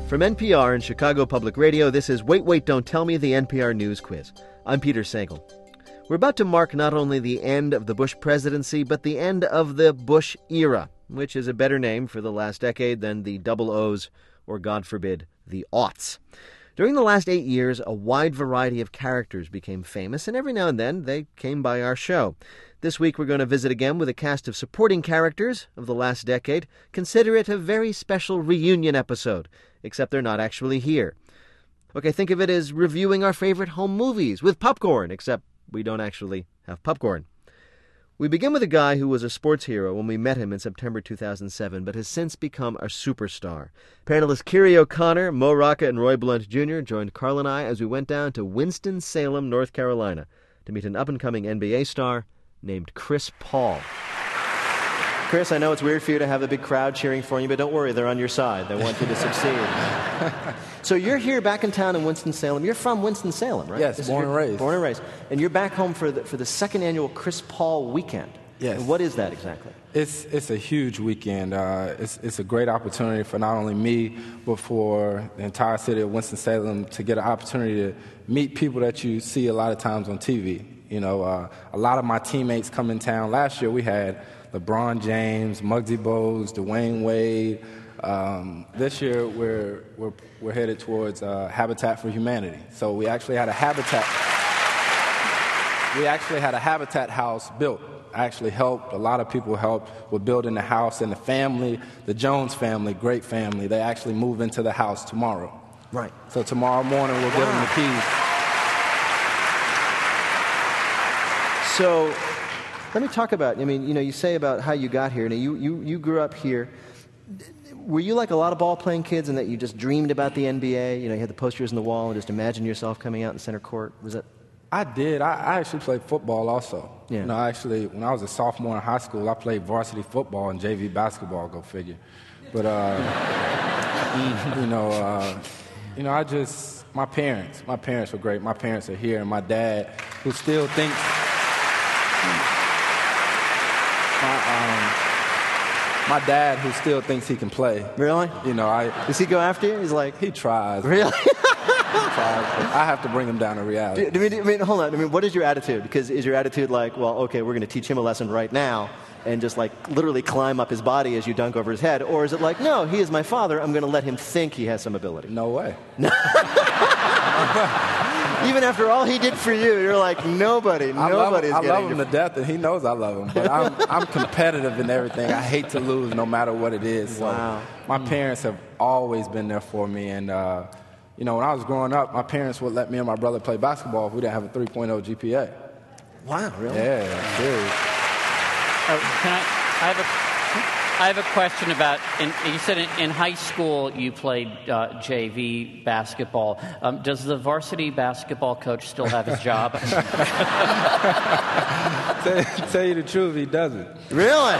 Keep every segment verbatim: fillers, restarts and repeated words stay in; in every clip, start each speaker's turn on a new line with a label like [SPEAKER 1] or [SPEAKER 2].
[SPEAKER 1] From N P R and Chicago Public Radio, this is Wait, Wait, Don't Tell Me, the N P R News Quiz. I'm Peter Sagal. We're about to mark not only the end of the Bush presidency, but the end of the Bush era, which is a better name for the last decade than the double O's or, God forbid, the aughts. During the last eight years, a wide variety of characters became famous, and every now and then they came by our show. This week we're going to visit again with a cast of supporting characters of the last decade. Consider it a very special reunion episode, except they're not actually here. Okay, think of it as reviewing our favorite home movies with popcorn, except we don't actually have popcorn. We begin with a guy who was a sports hero when we met him in September two thousand seven, but has since become a superstar. Panelists Kiri O'Connor, Mo Rocca, and Roy Blunt Junior joined Carl and I as we went down to Winston-Salem, North Carolina, to meet an up-and-coming N B A star named Chris Paul. Chris, I know it's weird for you to have a big crowd cheering for you, but don't worry, they're on your side. They want you to succeed. So you're here back in town in Winston-Salem. You're from Winston-Salem, right?
[SPEAKER 2] Yes, born and raised.
[SPEAKER 1] Born and raised. And you're back home for the, for the second annual Chris Paul weekend.
[SPEAKER 2] Yes.
[SPEAKER 1] And what is that exactly?
[SPEAKER 2] It's it's a huge weekend. Uh, it's it's a great opportunity for not only me, but for the entire city of Winston-Salem to get an opportunity to meet people that you see a lot of times on T V. You know, uh, a lot of my teammates come in town. Last year we had LeBron James, Muggsy Bogues, Dwayne Wade. Um, this year we're we're we're headed towards uh, Habitat for Humanity. So we actually had a habitat. We actually had a Habitat house built. I actually helped. A lot of people helped with building the house, and the family, the Jones family, great family. They actually move into the house tomorrow.
[SPEAKER 1] Right.
[SPEAKER 2] So tomorrow morning we'll wow. give them the keys.
[SPEAKER 1] So let me talk about, I mean, you know, you say about how you got here. Now, you, you, you grew up here. Were you like a lot of ball-playing kids in that you just dreamed about the N B A? You know, you had the posters on the wall and just imagined yourself coming out in center court? Was that?
[SPEAKER 2] I did. I, I actually played football also.
[SPEAKER 1] Yeah.
[SPEAKER 2] You know, I actually, when I was a sophomore in high school, I played varsity football and J V basketball, go figure. But, uh, you know, uh, you know, I just, my parents, my parents were great. My parents are here, and my dad, who still thinks, My, um, my dad, who still thinks he can play.
[SPEAKER 1] Really?
[SPEAKER 2] You know, I.
[SPEAKER 1] Does he go after you? He's like,
[SPEAKER 2] he tries.
[SPEAKER 1] Really?
[SPEAKER 2] he tries. I have to bring him down to reality.
[SPEAKER 1] Do, do, I mean, hold on. I mean, what is your attitude? Because is your attitude like, well, okay, we're going to teach him a lesson right now, and just like literally climb up his body as you dunk over his head, or is it like, no, he is my father. I'm going to let him think he has some ability?
[SPEAKER 2] No way.
[SPEAKER 1] Even after all he did for you, you're like, nobody,
[SPEAKER 2] I
[SPEAKER 1] nobody's
[SPEAKER 2] love, I
[SPEAKER 1] getting
[SPEAKER 2] love him to death, and he knows I love him. But I'm, I'm competitive in everything. I hate to lose no matter what it is. So
[SPEAKER 1] wow.
[SPEAKER 2] My parents have always been there for me. And, uh, you know, when I was growing up, my parents would let me and my brother play basketball if we didn't have a three point oh G P A.
[SPEAKER 1] Wow, really?
[SPEAKER 2] Yeah, serious.
[SPEAKER 3] Oh, can I, I have a... I have a question about, in, you said in, in high school you played uh, J V basketball. Um, does the varsity basketball coach still have his job?
[SPEAKER 2] tell, tell you the truth, he doesn't.
[SPEAKER 1] Really?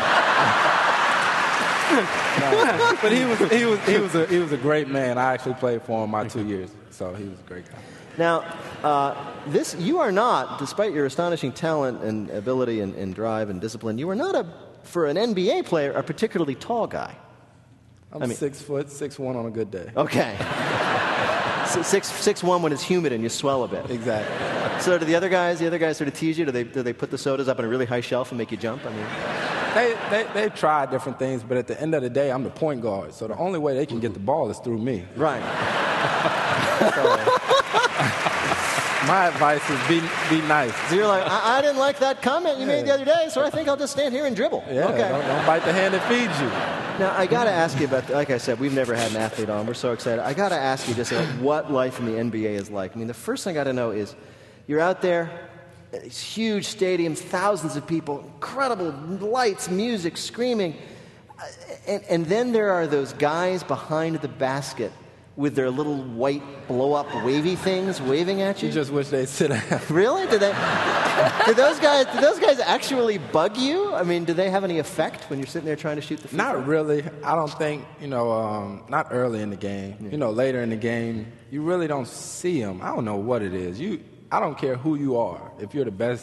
[SPEAKER 2] No, but he was he was he was a he was a great man. I actually played for him my two years, so he was a great guy.
[SPEAKER 1] Now, uh, this you are not, despite your astonishing talent and ability and, and drive and discipline, you are not a, for an N B A player, a particularly tall guy.
[SPEAKER 2] I'm
[SPEAKER 1] I mean,
[SPEAKER 2] six foot, six one on a good day.
[SPEAKER 1] Okay. six six one when it's humid and you swell a bit.
[SPEAKER 2] Exactly.
[SPEAKER 1] So do the other guys? The other guys sort of tease you? Do they do they put the sodas up on a really high shelf and make you jump? I mean,
[SPEAKER 2] they they they tried different things, but at the end of the day, I'm the point guard. So the only way they can get the ball is through me.
[SPEAKER 1] Right.
[SPEAKER 2] so, my advice is be be nice.
[SPEAKER 1] So you're like, I, I didn't like that comment you yeah. made the other day, so I think I'll just stand here and dribble.
[SPEAKER 2] Yeah,
[SPEAKER 1] okay.
[SPEAKER 2] don't, don't bite the hand that feeds you.
[SPEAKER 1] Now, I got to ask you about, like I said, we've never had an athlete on. We're so excited. I got to ask you just about what life in the N B A is like. I mean, the first thing I got to know is you're out there, these huge stadiums, thousands of people, incredible lights, music, screaming, and, and then there are those guys behind the basket with their little white blow-up wavy things waving at you?
[SPEAKER 2] You just wish they'd sit down.
[SPEAKER 1] Really? Did they? Did those guys? Did those guys actually bug you? I mean, do they have any effect when you're sitting there trying to shoot the free throw?
[SPEAKER 2] Not really. I don't think. You know, um, not early in the game. Yeah. You know, later in the game, you really don't see them. I don't know what it is. You. I don't care who you are. If you're the best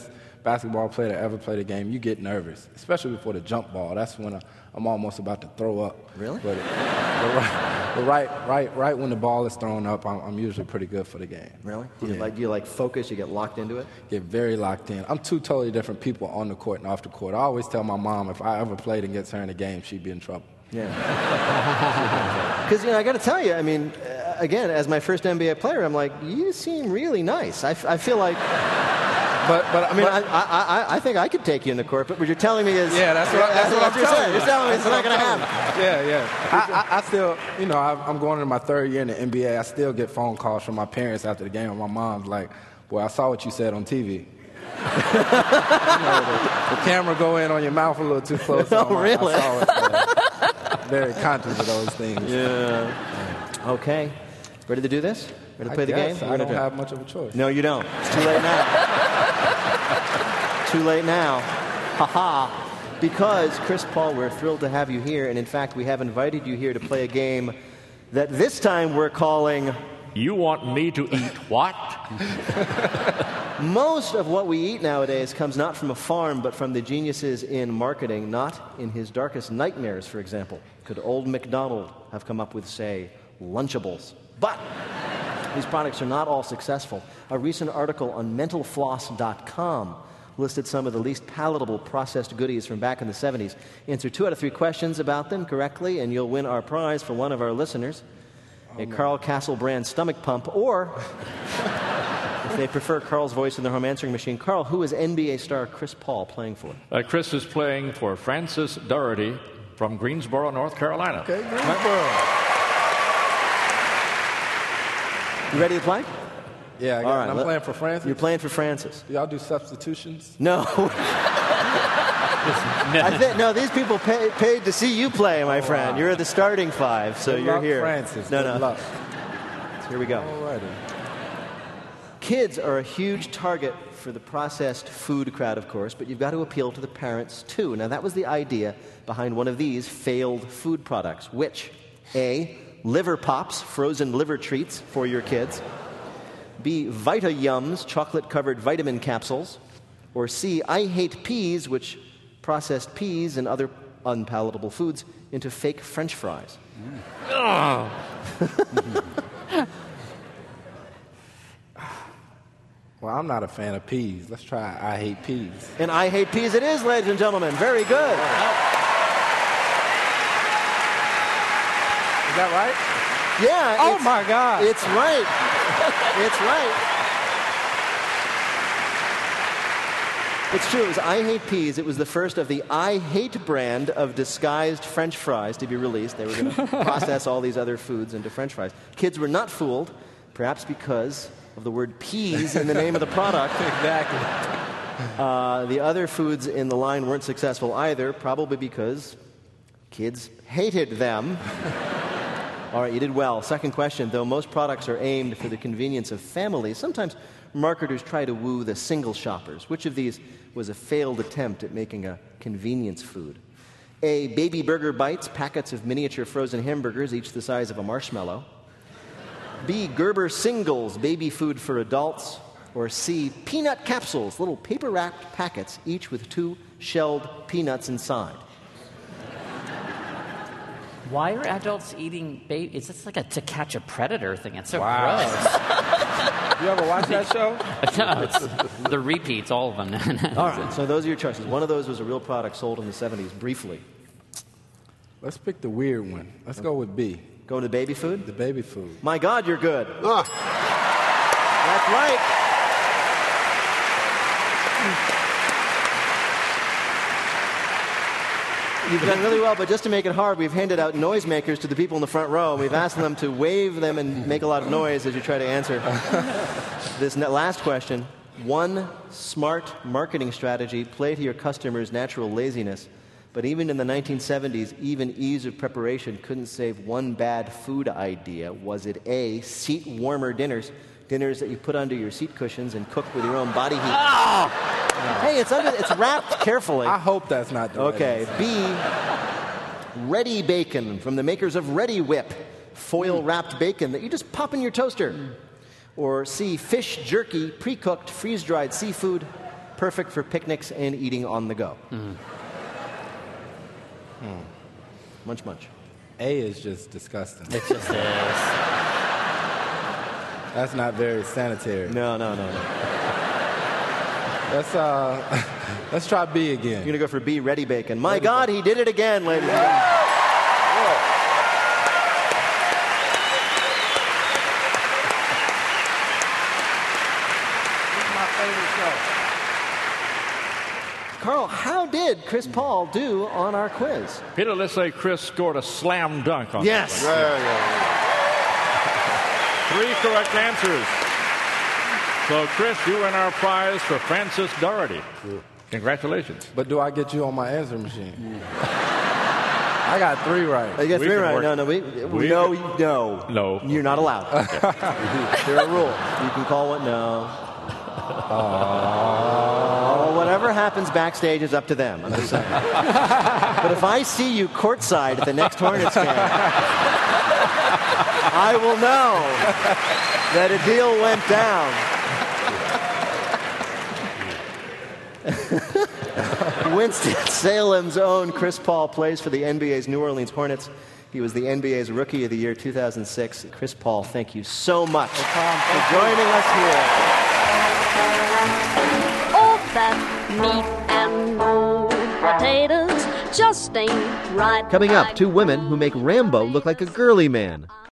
[SPEAKER 2] basketball player that ever played a game, you get nervous, especially before the jump ball. That's when I, I'm almost about to throw up.
[SPEAKER 1] Really?
[SPEAKER 2] But, but, right, but right, right, right when the ball is thrown up, I'm, I'm usually pretty good for the game.
[SPEAKER 1] Really? Do you,
[SPEAKER 2] Yeah.
[SPEAKER 1] like, do you like focus? You get locked into it?
[SPEAKER 2] Get very locked in. I'm two totally different people on the court and off the court. I always tell my mom if I ever played against her in a game, she'd be in trouble.
[SPEAKER 1] Yeah. Because, you know, I got to tell you, I mean, uh, again, as my first N B A player, I'm like, you seem really nice. I, f- I feel like,
[SPEAKER 2] But, but
[SPEAKER 1] I mean,
[SPEAKER 2] but,
[SPEAKER 1] I, I, I, I think I could take you in the court, but what you're telling me is,
[SPEAKER 2] yeah, that's what, that's what I'm
[SPEAKER 1] you're
[SPEAKER 2] telling
[SPEAKER 1] saying.
[SPEAKER 2] you.
[SPEAKER 1] You're telling me it's
[SPEAKER 2] That's
[SPEAKER 1] not
[SPEAKER 2] what
[SPEAKER 1] going to
[SPEAKER 2] I'm
[SPEAKER 1] happen.
[SPEAKER 2] telling you. Yeah, yeah. I, I, I still, you know, I, I'm going into my third year in the N B A. I still get phone calls from my parents after the game, and my mom's like, "Boy, I saw what you said on T V." you know, the, the camera go in on your mouth a little too close.
[SPEAKER 1] Oh,
[SPEAKER 2] so I-
[SPEAKER 1] really?
[SPEAKER 2] I saw it. So very conscious of those things.
[SPEAKER 1] Yeah. Okay. Ready to do this? Ready to play
[SPEAKER 2] I
[SPEAKER 1] the
[SPEAKER 2] guess.
[SPEAKER 1] game?
[SPEAKER 2] I
[SPEAKER 1] We're
[SPEAKER 2] don't
[SPEAKER 1] gonna do it.
[SPEAKER 2] have much of a choice.
[SPEAKER 1] No, you don't. It's too late now. Too late now. Ha-ha. Because, Chris Paul, we're thrilled to have you here, and in fact, we have invited you here to play a game that this time we're calling...
[SPEAKER 4] You want me to eat what?
[SPEAKER 1] Most of what we eat nowadays comes not from a farm, but from the geniuses in marketing, not in his darkest nightmares, for example. Could old MacDonald have come up with, say, Lunchables? But these products are not all successful. A recent article on mental floss dot com listed some of the least palatable processed goodies from back in the seventies. Answer two out of three questions about them correctly, and you'll win our prize for one of our listeners, a Carl Castle brand stomach pump, or, if they prefer Carl's voice in their home answering machine, Carl, who is N B A star Chris Paul playing for?
[SPEAKER 4] Uh, Chris is playing for Francis Doherty from Greensboro, North Carolina.
[SPEAKER 2] Okay, Greensboro.
[SPEAKER 1] You ready to play?
[SPEAKER 2] Yeah, I got,
[SPEAKER 1] All right,
[SPEAKER 2] I'm
[SPEAKER 1] let-
[SPEAKER 2] playing for Francis.
[SPEAKER 1] You're playing for Francis.
[SPEAKER 2] Do y'all do substitutions?
[SPEAKER 1] No. I thi- no, these people pay, paid to see you play, my friend.
[SPEAKER 2] wow.
[SPEAKER 1] You're the starting five, so
[SPEAKER 2] Good
[SPEAKER 1] you're
[SPEAKER 2] luck,
[SPEAKER 1] here.
[SPEAKER 2] Francis.
[SPEAKER 1] No,
[SPEAKER 2] Good
[SPEAKER 1] no.
[SPEAKER 2] luck.
[SPEAKER 1] Here we go.
[SPEAKER 2] All righty.
[SPEAKER 1] Kids are a huge target for the processed food crowd, of course, but you've got to appeal to the parents, too. Now, that was the idea behind one of these failed food products, which, A, Liver Pops, frozen liver treats for your kids, B, Vita Yums, chocolate-covered vitamin capsules, or C, I Hate Peas, which processed peas and other unpalatable foods into fake French fries.
[SPEAKER 2] Well, I'm not a fan of peas. Let's try I Hate Peas.
[SPEAKER 1] And I Hate Peas it is, ladies and gentlemen. Very good.
[SPEAKER 2] Is that right?
[SPEAKER 1] Yeah.
[SPEAKER 2] Oh,
[SPEAKER 1] it's-
[SPEAKER 2] my God.
[SPEAKER 1] It's right. It's right. It's true. It was I Hate Peas. It was the first of the I Hate brand of disguised French fries to be released. They were going to process all these other foods into French fries. Kids were not fooled, perhaps because of the word peas in the name of the product.
[SPEAKER 2] Exactly.
[SPEAKER 1] Uh, the other foods in the line weren't successful either, probably because kids hated them. All right, you did well. Second question, though most products are aimed for the convenience of families, sometimes marketers try to woo the single shoppers. Which of these was a failed attempt at making a convenience food? A, Baby Burger Bites, packets of miniature frozen hamburgers, each the size of a marshmallow. B, Gerber Singles, baby food for adults. Or C, Peanut Capsules, little paper-wrapped packets, each with two shelled peanuts inside.
[SPEAKER 3] Why are adults eating baby? Is this like a To Catch a Predator thing? It's so
[SPEAKER 2] Wow. You ever watch that show?
[SPEAKER 3] gross. No, it's the repeats, all of them.
[SPEAKER 1] All right, so those are your choices. One of those was a real product sold in the seventies, briefly.
[SPEAKER 2] Let's pick the weird one. Let's go with B,
[SPEAKER 1] Going to baby food?
[SPEAKER 2] the baby food.
[SPEAKER 1] My God, you're good. That's right. You've done really well, but just to make it hard, we've handed out noisemakers to the people in the front row. We've asked them to wave them and make a lot of noise as you try to answer this ne- last question. One smart marketing strategy: play to your customers' natural laziness. But even in the nineteen seventies, even ease of preparation couldn't save one bad food idea. Was it A, seat warmer dinners, dinners that you put under your seat cushions and cook with your own body heat?
[SPEAKER 3] Oh!
[SPEAKER 1] Hey, it's under, it's wrapped carefully.
[SPEAKER 2] I hope that's not the
[SPEAKER 1] Okay,
[SPEAKER 2] right
[SPEAKER 1] B, Ready Bacon from the makers of Ready Whip, foil-wrapped bacon that you just pop in your toaster. Or C, fish jerky, pre-cooked, freeze-dried seafood perfect for picnics and eating on the go.
[SPEAKER 3] Mm.
[SPEAKER 1] Hmm. Munch, munch.
[SPEAKER 2] A is just disgusting.
[SPEAKER 3] It just is.
[SPEAKER 2] That's not very sanitary.
[SPEAKER 1] No, no, no, no.
[SPEAKER 2] Let's uh, let's try B again.
[SPEAKER 1] You're gonna go for B, ready bacon. My God, he did it again, ladies and gentlemen. Carl, how did Chris Paul do on our quiz?
[SPEAKER 4] Peter, let's say Chris scored a slam dunk on
[SPEAKER 1] Yes.
[SPEAKER 4] this one.
[SPEAKER 5] Yeah, yeah,
[SPEAKER 4] Three correct answers. So, Chris, you win our prize for Francis Doherty. Congratulations.
[SPEAKER 2] But do I get you on my answer machine? I got three right.
[SPEAKER 1] You got
[SPEAKER 4] We
[SPEAKER 1] three
[SPEAKER 4] can
[SPEAKER 1] right.
[SPEAKER 4] work-
[SPEAKER 1] No, no, we,
[SPEAKER 4] we
[SPEAKER 1] no,
[SPEAKER 4] can-
[SPEAKER 1] no.
[SPEAKER 4] No.
[SPEAKER 1] You're not allowed. There's a rule. You can call it no. Oh, whatever happens backstage is up to them. I'm just saying. But if I see you courtside at the next Hornets game, I will know that a deal went down. Winston-Salem's own Chris Paul plays for the N B A's New Orleans Hornets. He was the N B A's Rookie of the Year two thousand six. Chris Paul, thank you so much for joining us here.
[SPEAKER 6] All that meat and no potatoes just ain't right.
[SPEAKER 1] Coming up,
[SPEAKER 6] like
[SPEAKER 1] two women who make Rambo look like a girly man.